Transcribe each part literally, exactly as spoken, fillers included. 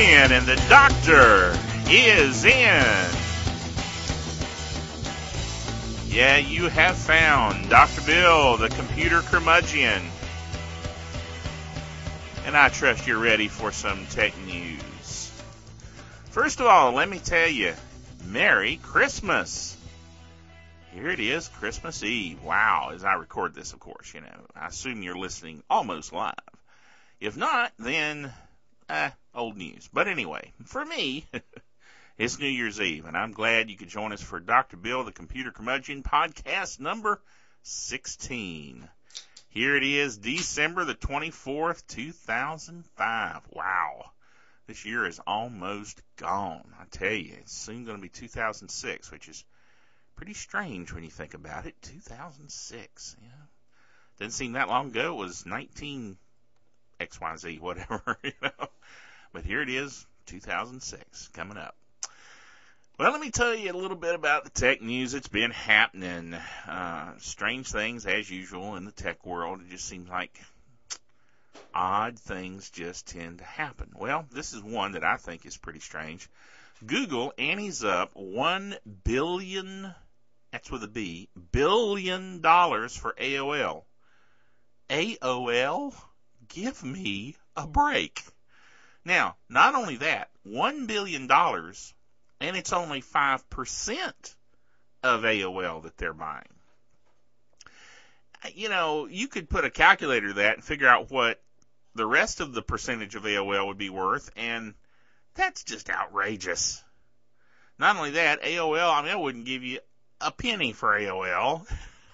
curmudgeon, and the doctor is in. Yeah, you have found Doctor Bill, the computer curmudgeon. And I trust you're ready for some tech news. First of all, let me tell you, Merry Christmas. Here it is, Christmas Eve. Wow, as I record this, of course, you know. I assume you're listening almost live. If not, then, eh, old news. But anyway, for me, it's New Year's Eve, and I'm glad you could join us for Doctor Bill, the Computer Curmudgeon, podcast number sixteen. Here it is, December the twenty-fourth, two thousand five. Wow. This year is almost gone. I tell you, it's soon going to be two thousand six, which is pretty strange when you think about it. two thousand six, yeah. Didn't seem that long ago. It was nineteen X Y Z, whatever, you know. But here it is, two thousand six, coming up. Well, let me tell you a little bit about the tech news that's been happening. Uh, strange things, as usual, in the tech world. It just seems like odd things just tend to happen. Well, this is one that I think is pretty strange. Google antes up one billion, that's with a B, billion dollars for A O L. A O L? Give me a break. Now, not only that, one billion dollars, and it's only five percent of A O L that they're buying. You know, you could put a calculator to that and figure out what the rest of the percentage of A O L would be worth, and that's just outrageous. Not only that, A O L, I mean, I wouldn't give you a penny for A O L.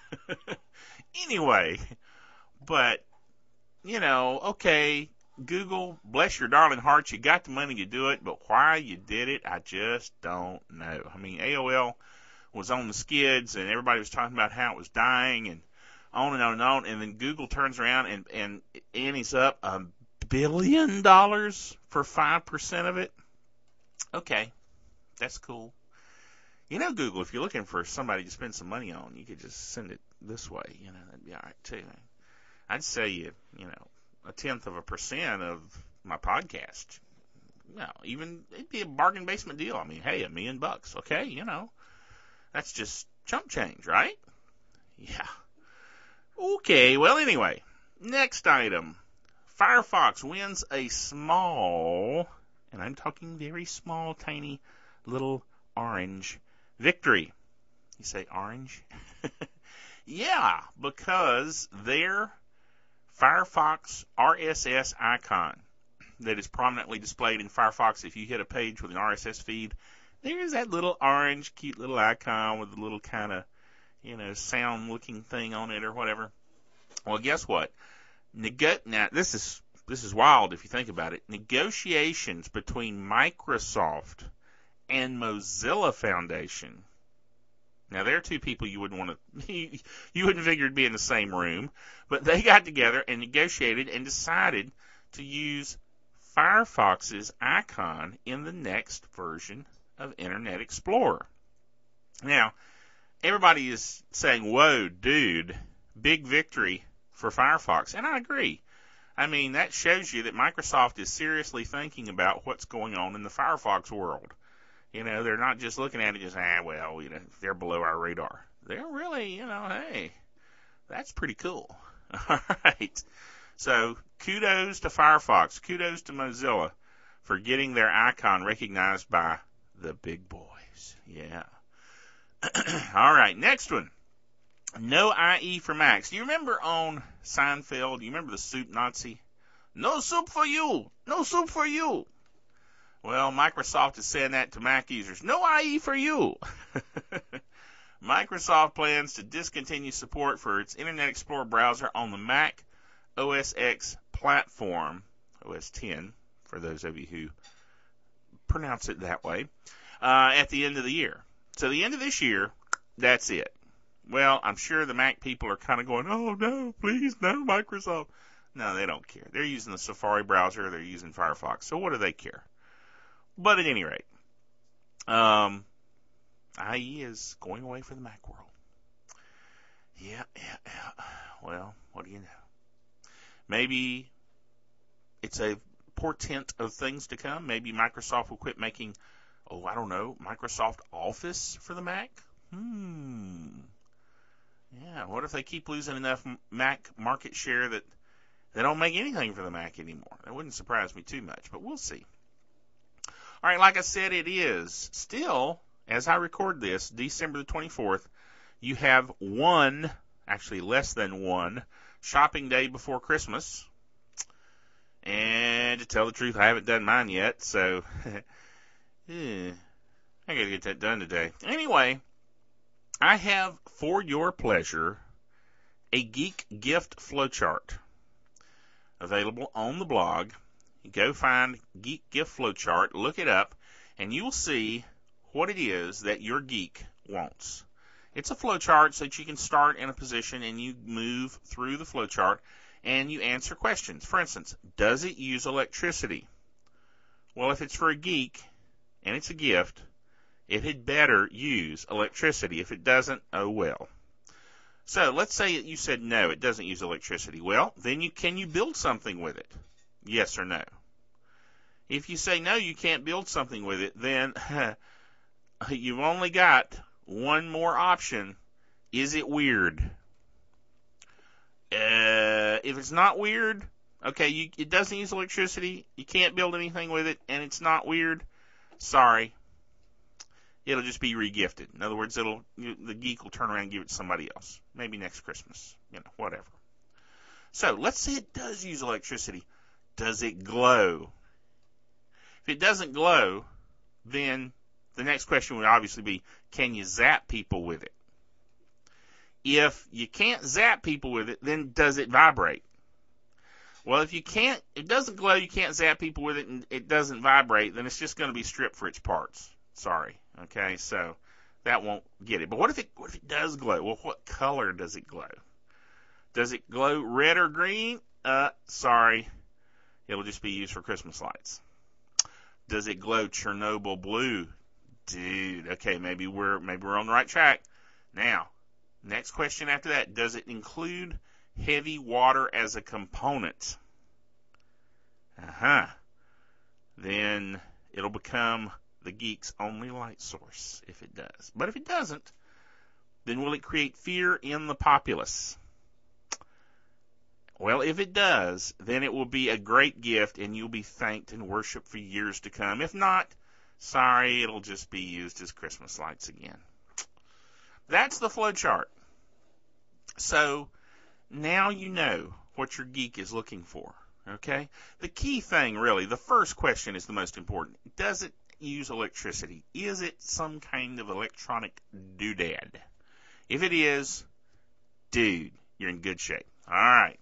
Anyway, but, you know, okay, Google, bless your darling hearts, you got the money to do it, but why you did it, I just don't know. I mean, A O L was on the skids, and everybody was talking about how it was dying, and on and on and on, and then Google turns around and, and antes up a billion dollars for five percent of it. Okay, that's cool. You know, Google, if you're looking for somebody to spend some money on, you could just send it this way. You know, that'd be all right, too. I'd say, you, you know, a tenth of a percent of my podcast. Well, even, it'd be a bargain basement deal. I mean, hey, a million bucks, okay, you know. That's just chump change, right? Yeah. Okay, well, anyway, next item. Firefox wins a small, and I'm talking very small, tiny, little orange victory. You say orange? Yeah, because their Firefox R S S icon that is prominently displayed in Firefox, if you hit a page with an R S S feed, there's that little orange, cute little icon with a little kind of, you know, sound-looking thing on it or whatever. Well, guess what? Nego- now, this is this is wild if you think about it. Negotiations between Microsoft and Mozilla Foundation. Now, there are two people you wouldn't want to, you wouldn't figure it'd be in the same room, but they got together and negotiated and decided to use Firefox's icon in the next version of Internet Explorer. Now, everybody is saying, whoa, dude, big victory for Firefox. And I agree. I mean, that shows you that Microsoft is seriously thinking about what's going on in the Firefox world. You know, they're not just looking at it as, ah, well, you know, they're below our radar. They're really, you know, hey, that's pretty cool. All right. So kudos to Firefox. Kudos to Mozilla for getting their icon recognized by the big boys. Yeah. All right, next one. No I E for Macs. Do you remember on Seinfeld, do you remember the soup Nazi? No soup for you. No soup for you. Well, Microsoft is saying that to Mac users. No I E for you. Microsoft plans to discontinue support for its Internet Explorer browser on the Mac O S X platform, O S ten, for those of you who pronounce it that way, uh, at the end of the year. So the end of this year, that's it. Well, I'm sure the Mac people are kind of going, oh, no, please, no, Microsoft. No, they don't care. They're using the Safari browser. They're using Firefox. So what do they care? But at any rate, um, I E is going away for the Mac world. Yeah, yeah, yeah. Well, what do you know? Maybe it's a portent of things to come. Maybe Microsoft will quit making, oh, I don't know, Microsoft Office for the Mac? Hmm. Yeah, what if they keep losing enough Mac market share that they don't make anything for the Mac anymore? That wouldn't surprise me too much, but we'll see. All right, like I said, it is still, as I record this, December the twenty-fourth, you have one, actually less than one, shopping day before Christmas. And to tell the truth, I haven't done mine yet, so yeah, I got to get that done today. Anyway, I have for your pleasure a Geek Gift Flowchart available on the blog. You go find Geek Gift Flowchart, look it up, and you will see what it is that your geek wants. It's a flowchart so that you can start in a position and you move through the flowchart and you answer questions. For instance, does it use electricity? Well, if it's for a geek and it's a gift, it had better use electricity. If it doesn't, oh well. So let's say you said no, it doesn't use electricity. Well, then you can you build something with it? Yes or no? If you say no, you can't build something with it, then you've only got one more option. Is it weird? Uh, if it's not weird, okay, you, it doesn't use electricity, you can't build anything with it, and it's not weird, sorry. It'll just be regifted. In other words, it'll you, the geek will turn around and give it to somebody else. Maybe next Christmas, you know, whatever. So let's say it does use electricity. Does it glow? If it doesn't glow, then the next question would obviously be, can you zap people with it? If you can't zap people with it, then does it vibrate? Well, if you can't, it doesn't glow, you can't zap people with it, and it doesn't vibrate, then it's just going to be stripped for its parts. Sorry. Okay, so that won't get it. But what if it what if it does glow? Well, what color does it glow? Does it glow red or green? Uh, sorry. It'll just be used for Christmas lights. Does it glow Chernobyl blue? Dude, okay, maybe we're maybe we're on the right track. Now, next question after that, does it include heavy water as a component? Uh-huh. Then it'll become the geek's only light source if it does. But if it doesn't, then will it create fear in the populace? Well, if it does, then it will be a great gift and you'll be thanked and worshiped for years to come. If not, sorry, it'll just be used as Christmas lights again. That's the flowchart. So now you know what your geek is looking for, okay? The key thing, really, the first question is the most important. Does it use electricity? Is it some kind of electronic doodad? If it is, dude, you're in good shape. All right.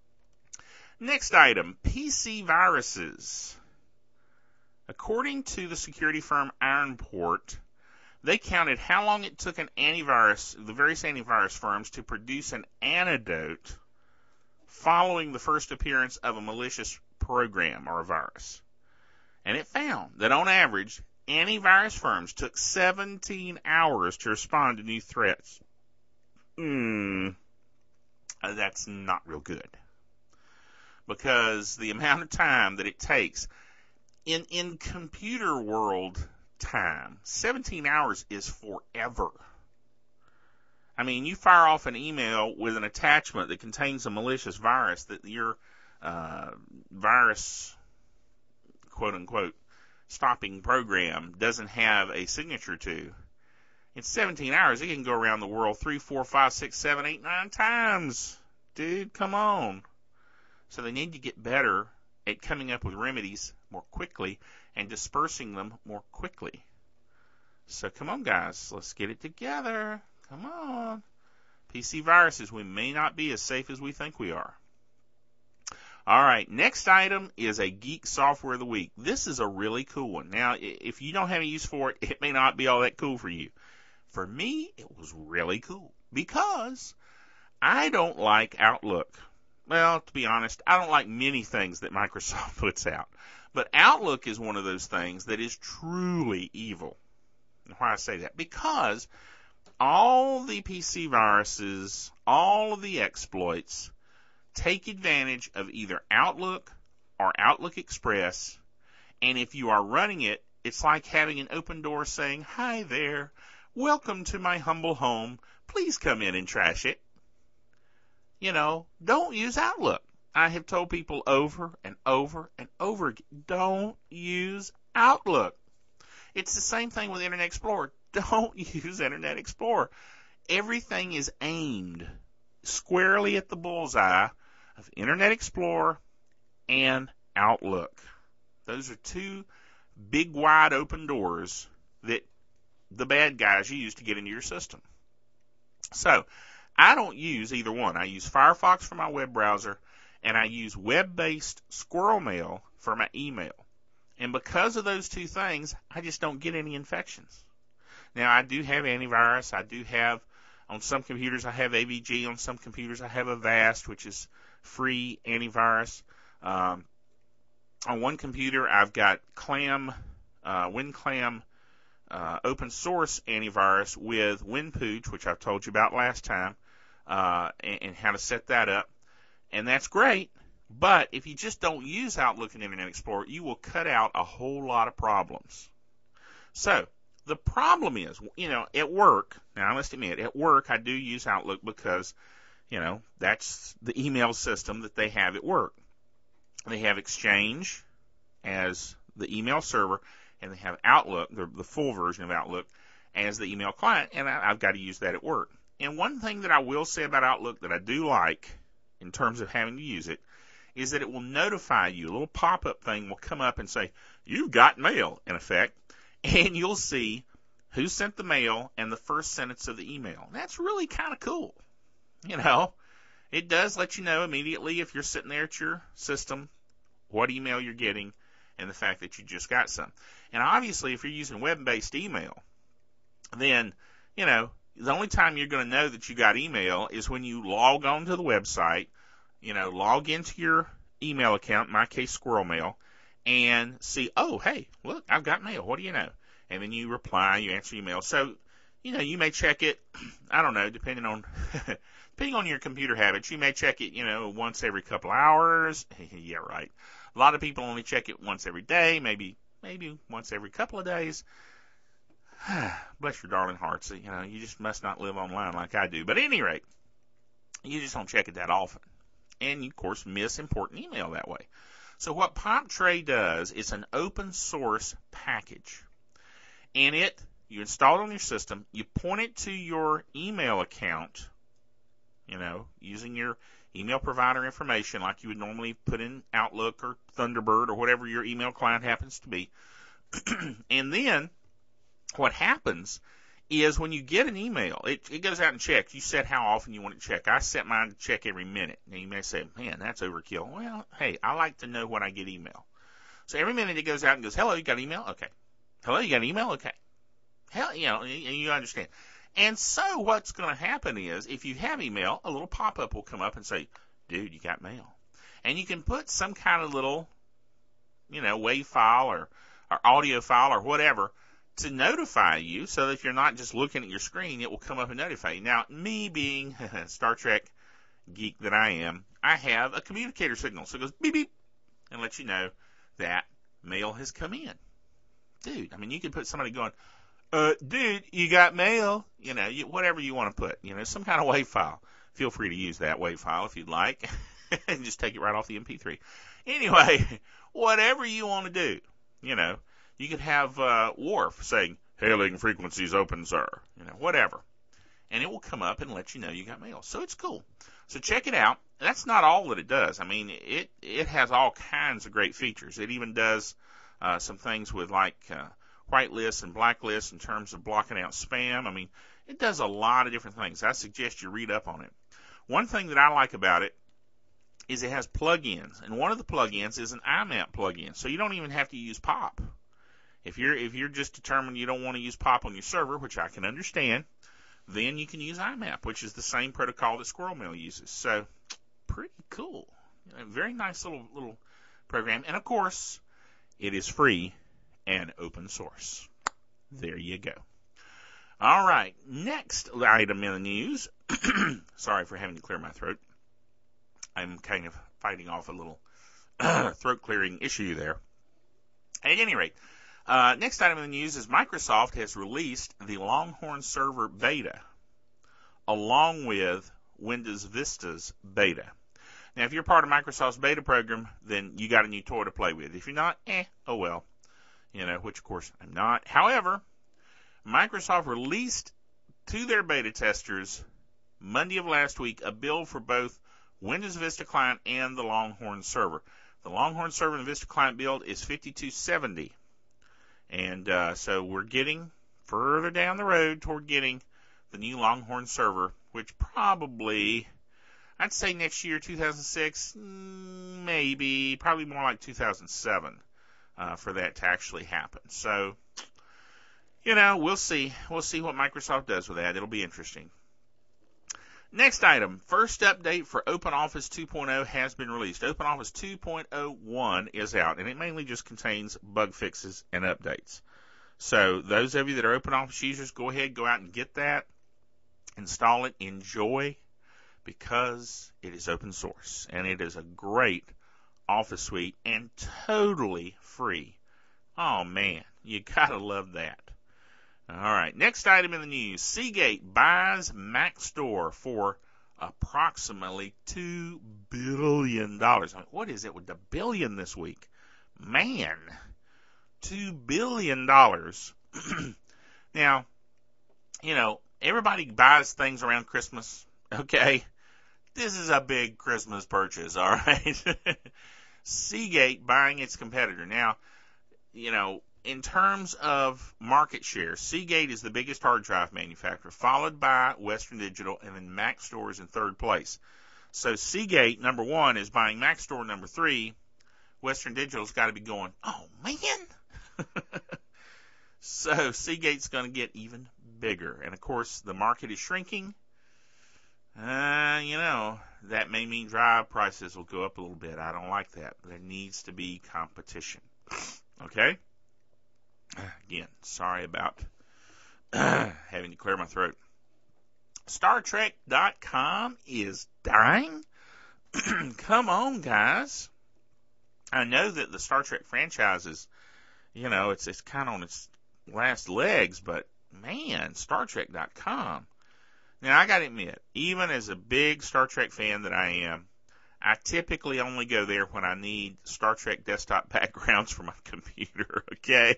Next item, P C viruses. According to the security firm Ironport, they counted how long it took an antivirus, the various antivirus firms, to produce an antidote following the first appearance of a malicious program or a virus. And it found that on average, antivirus firms took seventeen hours to respond to new threats. Hmm, that's not real good. Because the amount of time that it takes, in, in computer world time, seventeen hours is forever. I mean, you fire off an email with an attachment that contains a malicious virus that your uh, virus, quote unquote, stopping program doesn't have a signature to. In seventeen hours, it can go around the world three, four, five, six, seven, eight, nine times. Dude, come on. So they need to get better at coming up with remedies more quickly and dispersing them more quickly. So come on, guys. Let's get it together. Come on. P C viruses, we may not be as safe as we think we are. All right, next item is a Geek Software of the Week. This is a really cool one. Now, if you don't have any use for it, it may not be all that cool for you. For me, it was really cool because I don't like Outlook. Well, to be honest, I don't like many things that Microsoft puts out. But Outlook is one of those things that is truly evil. And why I say that? Because all the P C viruses, all of the exploits, take advantage of either Outlook or Outlook Express, and if you are running it, it's like having an open door saying, "Hi there, welcome to my humble home. Please come in and trash it." You know, don't use Outlook. I have told people over and over and over again, don't use Outlook. It's the same thing with Internet Explorer. Don't use Internet Explorer. Everything is aimed squarely at the bullseye of Internet Explorer and Outlook. Those are two big, wide open doors that the bad guys use to get into your system. So, I don't use either one. I use Firefox for my web browser, and I use web-based Squirrel Mail for my email. And because of those two things, I just don't get any infections. Now, I do have antivirus. I do have, on some computers, I have A V G. On some computers, I have Avast, which is free antivirus. Um, on one computer, I've got Clam, uh, WinClam, uh, open source antivirus with WinPooch, which I've told you about last time, uh, and, and how to set that up. And that's great. But if you just don't use Outlook and Internet Explorer, you will cut out a whole lot of problems. So, the problem is, you know, at work, now I must admit, at work I do use Outlook because, you know, that's the email system that they have at work. They have Exchange as the email server, and they have Outlook, the, the full version of Outlook, as the email client, and I, I've got to use that at work. And one thing that I will say about Outlook that I do like, in terms of having to use it, is that it will notify you. A little pop-up thing will come up and say, "You've got mail," in effect, and you'll see who sent the mail and the first sentence of the email. That's really kind of cool. You know, it does let you know immediately if you're sitting there at your system what email you're getting and the fact that you just got some. And obviously, if you're using web-based email, then, you know, the only time you're going to know that you got email is when you log on to the website, you know, log into your email account, in my case, Squirrel Mail, and see, oh, hey, look, I've got mail. What do you know? And then you reply, you answer email. So, you know, you may check it, I don't know, depending on depending on your computer habits, you may check it, you know, once every couple hours. Yeah, right. A lot of people only check it once every day, maybe maybe once every couple of days. Bless your darling hearts. You know, you just must not live online like I do. But at any rate, you just don't check it that often. And you, of course, miss important email that way. So what PopTray does is an open source package. And it, you install it on your system, you point it to your email account, you know, using your email provider information like you would normally put in Outlook or Thunderbird or whatever your email client happens to be. And then what happens is when you get an email, it, it goes out and checks. You set how often you want it to check. I set mine to check every minute. Now you may say, man, that's overkill. Well, hey, I like to know when I get email. So every minute it goes out and goes, hello, you got email? Okay. Hello, you got email? Okay. Hell, you know, you understand. And so what's going to happen is if you have email, a little pop-up will come up and say, dude, you got mail. And you can put some kind of little, you know, WAV file or, or audio file or whatever to notify you so that if you're not just looking at your screen, it will come up and notify you. Now, me being a Star Trek geek that I am, I have a communicator signal. So it goes beep, beep, and lets you know that mail has come in. Dude, I mean, you could put somebody going, uh, dude, you got mail, you know, you, whatever you want to put, you know, some kind of WAV file. Feel free to use that WAV file if you'd like, and just take it right off the M P three. Anyway, whatever you want to do, you know. You could have uh, Worf saying, hailing frequencies open, sir. You know, whatever. And it will come up and let you know you got mail. So it's cool. So check it out. That's not all that it does. I mean, it, it has all kinds of great features. It even does uh, some things with like uh, whitelists and blacklists in terms of blocking out spam. I mean, it does a lot of different things. I suggest you read up on it. One thing that I like about it is it has plugins. And one of the plugins is an I map plugin. So you don't even have to use Pop. If you're if you're just determined you don't want to use Pop on your server, which I can understand, then you can use I map, which is the same protocol that Squirrel Mail uses. So, pretty cool. A very nice little little program. And, of course, it is free and open source. There you go. All right. Next item in the news. Sorry for having to clear my throat. I'm kind of fighting off a little throat clearing issue there. At any rate, uh, next item in the news is Microsoft has released the Longhorn Server beta along with Windows Vista's beta. Now, if you're part of Microsoft's beta program, then you got a new toy to play with. If you're not, eh, oh well. You know, which of course I'm not. However, Microsoft released to their beta testers Monday of last week a build for both Windows Vista Client and the Longhorn Server. The Longhorn Server and Vista Client build is fifty-two seventy. And uh, so we're getting further down the road toward getting the new Longhorn Server, which probably, I'd say next year, two thousand six, maybe, probably more like two thousand seven uh, for that to actually happen. So, you know, we'll see. We'll see what Microsoft does with that. It'll be interesting. Next item, first update for OpenOffice two point oh has been released. OpenOffice two point oh one is out, and it mainly just contains bug fixes and updates. So those of you that are OpenOffice users, go ahead, go out and get that, install it, enjoy, because it is open source, and it is a great Office suite and totally free. Oh, man, you gotta love that. All right, next item in the news. Seagate buys Maxtor for approximately two billion dollars. I mean, what is it with the billion this week? Man, two billion dollars. Now, you know, everybody buys things around Christmas, okay? This is a big Christmas purchase, all right? Seagate buying its competitor. Now, you know, in terms of market share, Seagate is the biggest hard drive manufacturer, followed by Western Digital, and then Maxtor is in third place. So Seagate, number one, is buying Maxtor, number three. Western Digital's got to be going, oh, man. So Seagate's going to get even bigger. And, of course, the market is shrinking. Uh, you know, that may mean drive prices will go up a little bit. I don't like that. There needs to be competition. Okay? Again, sorry about having to clear my throat. Star Trek dot com is dying? Come on, guys. I know that the Star Trek franchise is, you know, it's it's kind of on its last legs, but man, Star Trek dot com. Now, I got to admit, even as a big Star Trek fan that I am, I typically only go there when I need Star Trek desktop backgrounds for my computer, okay?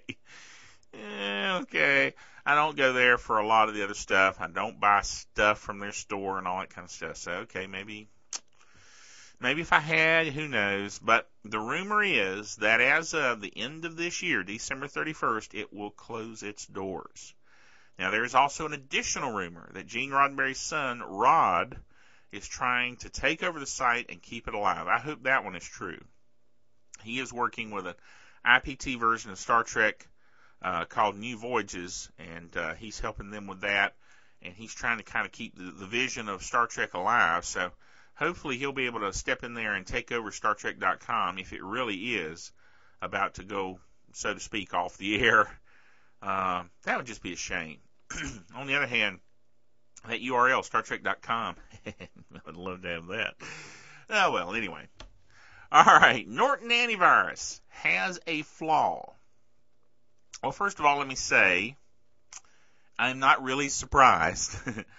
Yeah, okay. I don't go there for a lot of the other stuff. I don't buy stuff from their store and all that kind of stuff. So, okay, maybe maybe if I had, who knows. But the rumor is that as of the end of this year, December thirty-first, it will close its doors. Now, there's also an additional rumor that Gene Roddenberry's son, Rod, is trying to take over the site and keep it alive. I hope that one is true. He is working with an I P T version of Star Trek uh, called New Voyages, and uh, he's helping them with that, and he's trying to kind of keep the, the vision of Star Trek alive. So hopefully he'll be able to step in there and take over Star Trek dot com if it really is about to go, so to speak, off the air. Uh, that would just be a shame. On the other hand, that U R L, Star Trek dot com, I would love to have that. Oh, well, anyway. All right, Norton Antivirus has a flaw. Well, first of all, let me say, I'm not really surprised.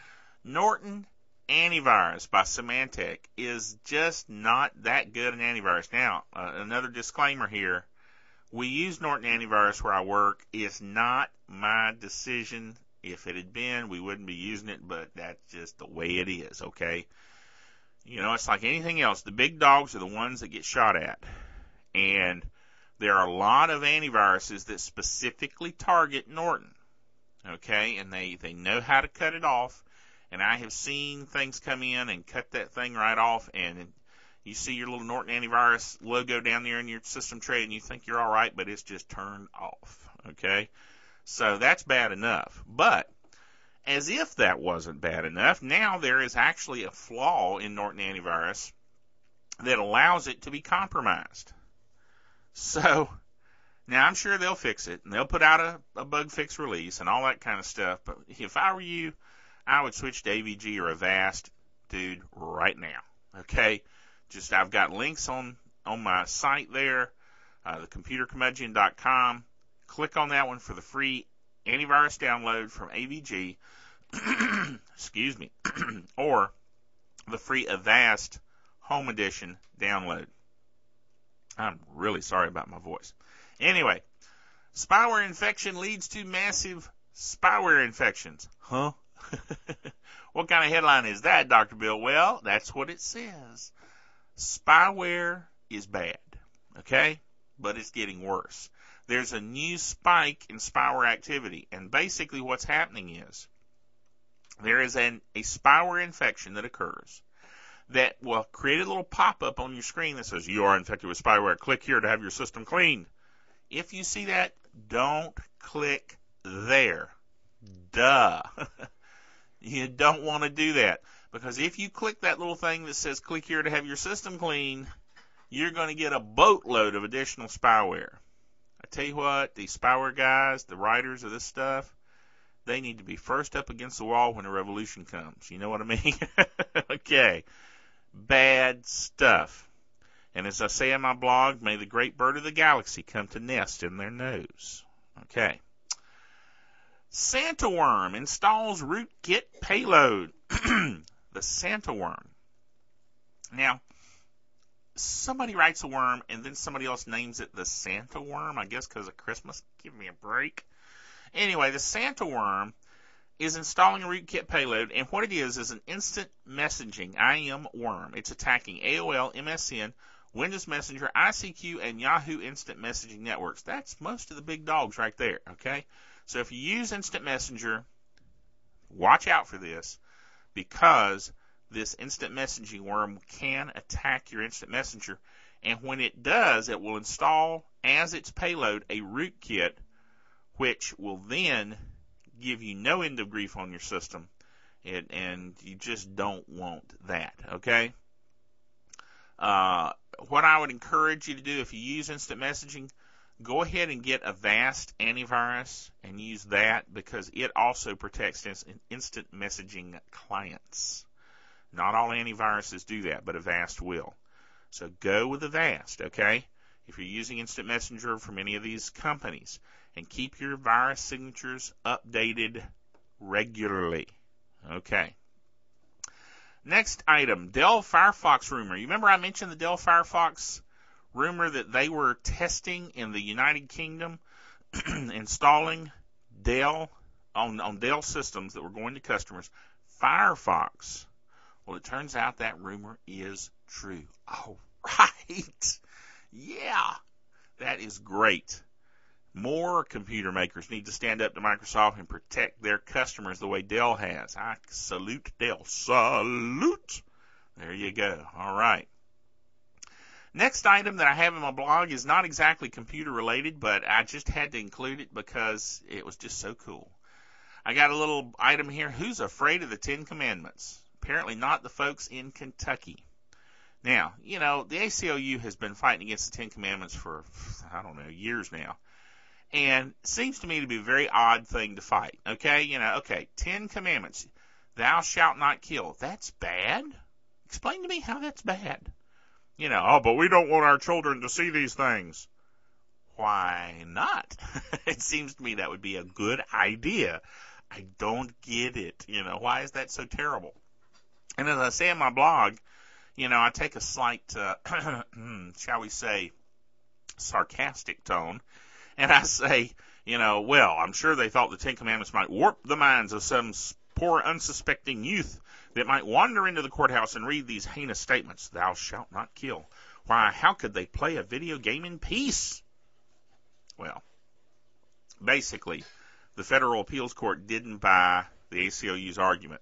Norton Antivirus by Symantec is just not that good an antivirus. Now, uh, another disclaimer here. We use Norton Antivirus where I work. It's not my decision. If it had been, we wouldn't be using it, but that's just the way it is, okay? You know, it's like anything else. The big dogs are the ones that get shot at. And there are a lot of antiviruses that specifically target Norton, okay? And they, they know how to cut it off. And I have seen things come in and cut that thing right off, and you see your little Norton Antivirus logo down there in your system tray, and you think you're all right, but it's just turned off, okay? So that's bad enough. But as if that wasn't bad enough, now there is actually a flaw in Norton Antivirus that allows it to be compromised. So now I'm sure they'll fix it, and they'll put out a, a bug fix release and all that kind of stuff. But if I were you, I would switch to A V G or Avast, dude, right now, okay? Just I've got links on on my site there, uh, the computer curmudgeon dot com. Click on that one for the free antivirus download from A V G. Excuse me. Or the free Avast Home Edition download. I'm really sorry about my voice. Anyway, spyware infection leads to massive spyware infections. Huh? What kind of headline is that, Doctor Bill? Well, that's what it says. Spyware is bad, okay? But it's getting worse. There's a new spike in spyware activity, and basically what's happening is there is an, a spyware infection that occurs that will create a little pop-up on your screen that says, you are infected with spyware. Click here to have your system cleaned. If you see that, don't click there. Duh. You don't want to do that, because if you click that little thing that says click here to have your system cleaned, you're going to get a boatload of additional spyware. I tell you what, these spyware guys, the writers of this stuff, they need to be first up against the wall when a revolution comes. You know what I mean? Okay. Bad stuff. And as I say in my blog, may the great bird of the galaxy come to nest in their nose. Okay. Santa worm installs rootkit payload. The Santa worm. Now, somebody writes a worm and then somebody else names it the Santa worm, I guess because of Christmas. Give me a break. Anyway, the Santa worm is installing a rootkit payload, and what it is is an instant messaging I M worm. It's attacking A O L, M S N, Windows Messenger, I C Q, and Yahoo Instant Messaging networks. That's most of the big dogs right there, okay? So if you use Instant Messenger, watch out for this, because this instant messaging worm can attack your Instant Messenger, and when it does, it will install as its payload a rootkit, which will then give you no end of grief on your system, and, and you just don't want that, okay? Uh, what I would encourage you to do if you use instant messaging, go ahead and get Avast antivirus and use that, because it also protects instant messaging clients. Not all antiviruses do that, but Avast will. So go with Avast, okay? If you're using Instant Messenger from any of these companies, and keep your virus signatures updated regularly. Okay. Next item, Dell Firefox rumor. You remember I mentioned the Dell Firefox rumor that they were testing in the United Kingdom, installing Dell on, on Dell systems that were going to customers, Firefox. Well, it turns out that rumor is true. All right. Yeah. That is great. More computer makers need to stand up to Microsoft and protect their customers the way Dell has. I salute Dell. Salute. There you go. All right. Next item that I have in my blog is not exactly computer related, but I just had to include it because it was just so cool. I got a little item here. Who's afraid of the Ten Commandments? Apparently not the folks in Kentucky. Now, you know, the A C L U has been fighting against the Ten Commandments for, I don't know, years now. And it seems to me to be a very odd thing to fight. Okay, you know, okay, Ten Commandments. Thou shalt not kill. That's bad? Explain to me how that's bad. You know, oh, but we don't want our children to see these things. Why not? It seems to me that would be a good idea. I don't get it. You know, why is that so terrible? And as I say in my blog, you know, I take a slight, uh, shall we say, sarcastic tone, and I say, you know, well, I'm sure they thought the Ten Commandments might warp the minds of some poor, unsuspecting youth that might wander into the courthouse and read these heinous statements. Thou shalt not kill. Why, how could they play a video game in peace? Well, basically, the Federal Appeals Court didn't buy the A C L U's argument.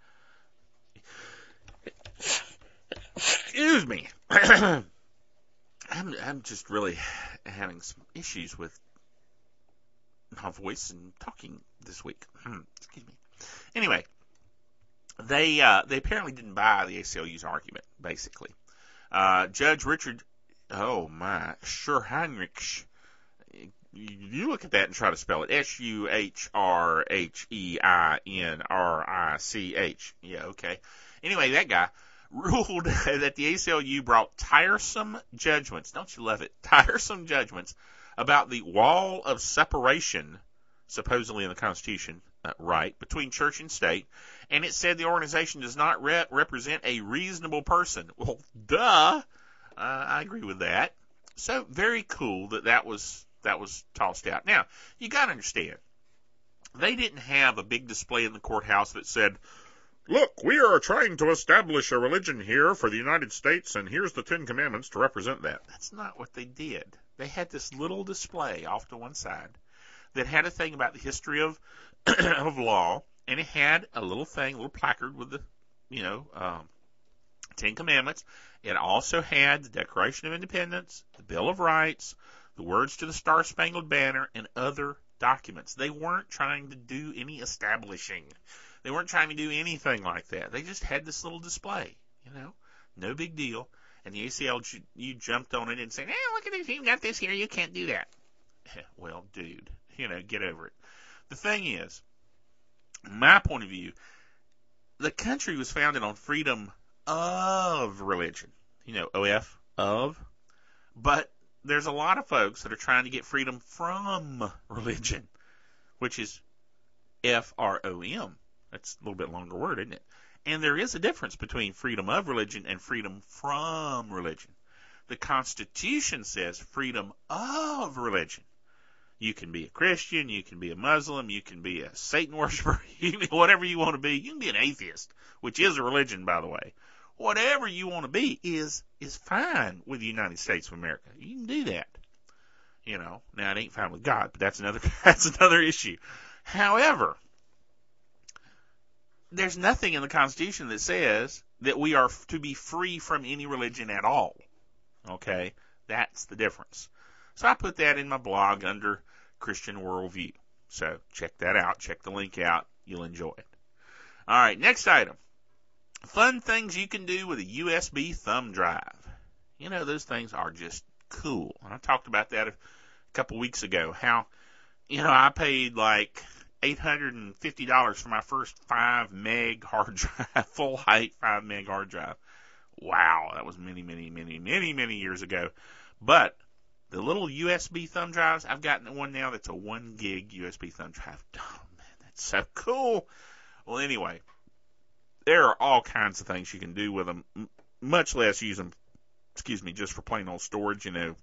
Excuse me. I'm, I'm just really having some issues with my voice and talking this week. Excuse me. Anyway, they uh, they apparently didn't buy the A C L U's argument, basically. Uh, Judge Richard, oh my, Schurheinrich, you look at that and try to spell it. S U H R H E I N R I C H. Yeah, okay. Anyway, that guy ruled that the A C L U brought tiresome judgments, don't you love it, tiresome judgments about the wall of separation, supposedly in the Constitution, uh, right, between church and state, and it said the organization does not re- represent a reasonable person. Well, duh, uh, I agree with that. So very cool that that was, that was tossed out. Now, you got to understand, they didn't have a big display in the courthouse that said, look, we are trying to establish a religion here for the United States, and here's the Ten Commandments to represent that. That's not what they did. They had this little display off to one side that had a thing about the history of of law, and it had a little thing, a little placard with the, you know, um, Ten Commandments. It also had the Declaration of Independence, the Bill of Rights, the words to the Star-Spangled Banner, and other documents. They weren't trying to do any establishing. They weren't trying to do anything like that. They just had this little display, you know, no big deal. And the A C L U jumped on it and said, hey, look at this, you got this here, you can't do that. Well, dude, you know, get over it. The thing is, my point of view, the country was founded on freedom of religion, you know, O F, of, but there's a lot of folks that are trying to get freedom from religion, which is F R O M. That's a little bit longer word, isn't it? And there is a difference between freedom of religion and freedom from religion. The Constitution says freedom of religion. You can be a Christian, you can be a Muslim, you can be a Satan worshiper, you can be whatever you want to be. You can be an atheist, which is a religion, by the way. Whatever you want to be is is fine with the United States of America. You can do that. You know, now it ain't fine with God, but that's another that's another issue. However, there's nothing in the Constitution that says that we are to be free from any religion at all. Okay? That's the difference. So I put that in my blog under Christian Worldview. So check that out. Check the link out. You'll enjoy it. All right, next item. Fun things you can do with a U S B thumb drive. You know, those things are just cool. And I talked about that a couple weeks ago. How, you know, I paid like eight hundred fifty dollars for my first five meg hard drive, full height five meg hard drive. Wow, that was many, many, many, many, many years ago. But the little U S B thumb drives, I've gotten one now that's a one gig U S B thumb drive. Oh, man, that's so cool. Well, anyway, there are all kinds of things you can do with them, much less use them, excuse me, just for plain old storage, you know,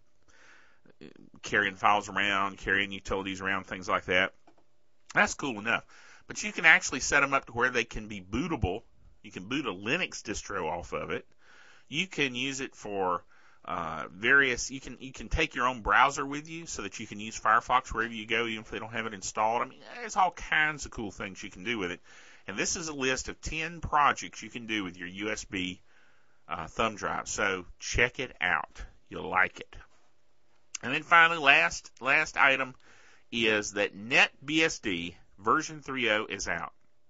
carrying files around, carrying utilities around, things like that. That's cool enough. But you can actually set them up to where they can be bootable. You can boot a Linux distro off of it. You can use it for uh, various, you can you can take your own browser with you so that you can use Firefox wherever you go, even if they don't have it installed. I mean, there's all kinds of cool things you can do with it. And this is a list of ten projects you can do with your U S B uh, thumb drive. So check it out. You'll like it. And then finally, last last item is that NetBSD version three point oh is out.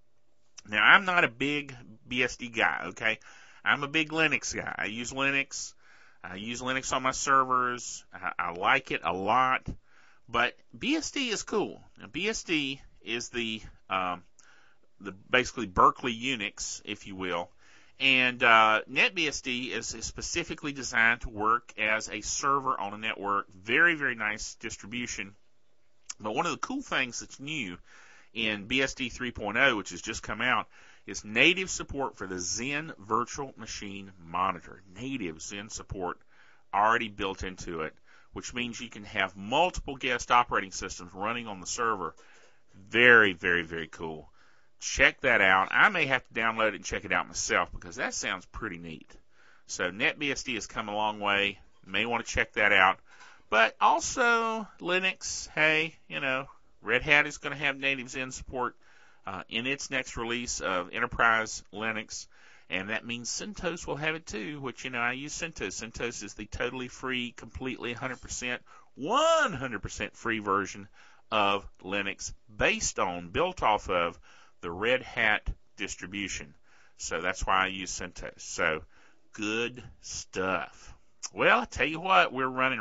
Now, I'm not a big B S D guy, okay? I'm a big Linux guy. I use Linux. I use Linux on my servers. I, I like it a lot. But B S D is cool. Now, B S D is the um, the basically Berkeley Unix, if you will. And uh, NetBSD is, is specifically designed to work as a server on a network. Very, very nice distribution. But one of the cool things that's new in B S D three point oh, which has just come out, is native support for the Zen Virtual Machine Monitor. Native Zen support already built into it, which means you can have multiple guest operating systems running on the server. Very, very, very cool. Check that out. I may have to download it and check it out myself because that sounds pretty neat. So NetBSD has come a long way. You may want to check that out. But also Linux, hey, you know, Red Hat is going to have native Zen support uh, in its next release of Enterprise Linux. And that means CentOS will have it too, which, you know, I use CentOS. CentOS is the totally free, completely one hundred percent, one hundred percent free version of Linux based on, built off of, the Red Hat distribution. So that's why I use CentOS. So good stuff. Well, I tell you what, we're running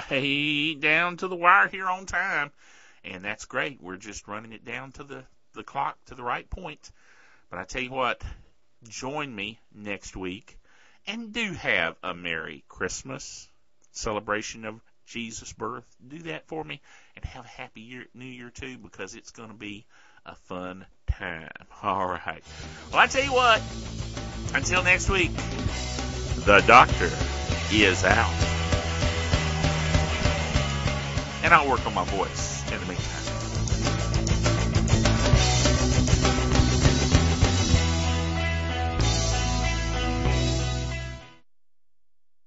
right down to the wire here on time, and that's great. We're just running it down to the, the clock to the right point. But I tell you what, join me next week. And do have a Merry Christmas celebration of Jesus' birth. Do that for me. And have a Happy year, New Year, too, because it's going to be a fun time. All right. Well, I tell you what. Until next week, the doctor is out. And I'll work on my voice in the meantime.